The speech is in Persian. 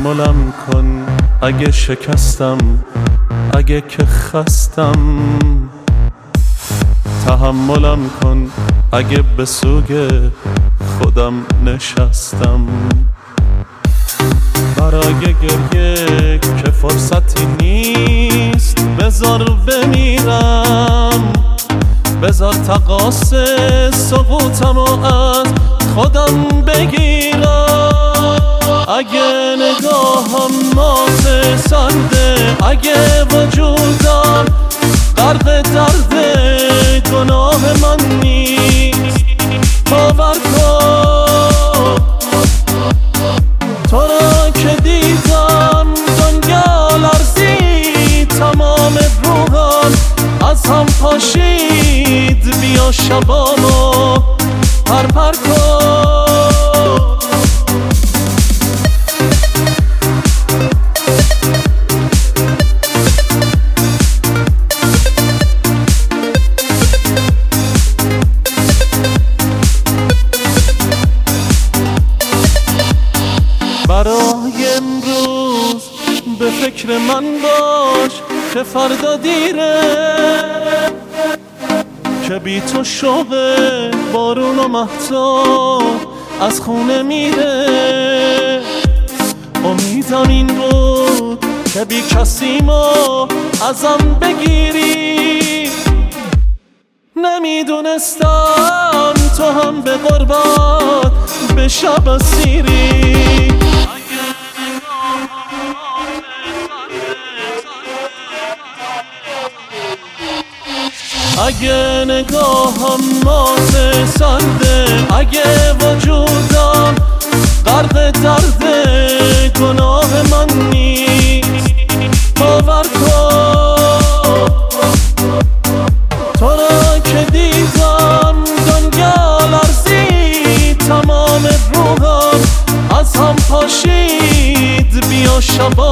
تحملم کن اگه شکستم، اگه که خستم. تحملم کن اگه به سوگ خودم نشستم. برای گریه که فرصتی نیست، بذار بمیرم، بذار تقاص سقوطمو از خودم بگیرم. اگه نگاهم مات سرده، اگه وجودم غرق درد گناه من نیست، باور کن تو را که دیدم دنیا لرزید، تمام روحم از هم پاشید. بیا شبامو پرپر کن. برای امروز به فکر من باش که فردا دیره، که بی تو شوق بارون و مهتاب از خونه میره. امیدم این بود که بی کسیمو ازم بگیری، نمیدونستم تو هم به غربت به شب اسیری. اگه نگاهم مات سرده، اگه وجودم غرق درد گناه من نیست، باور کن تو را که دیدم دنیا لرزید، تمام روحم از هم پاشید. بیا شبا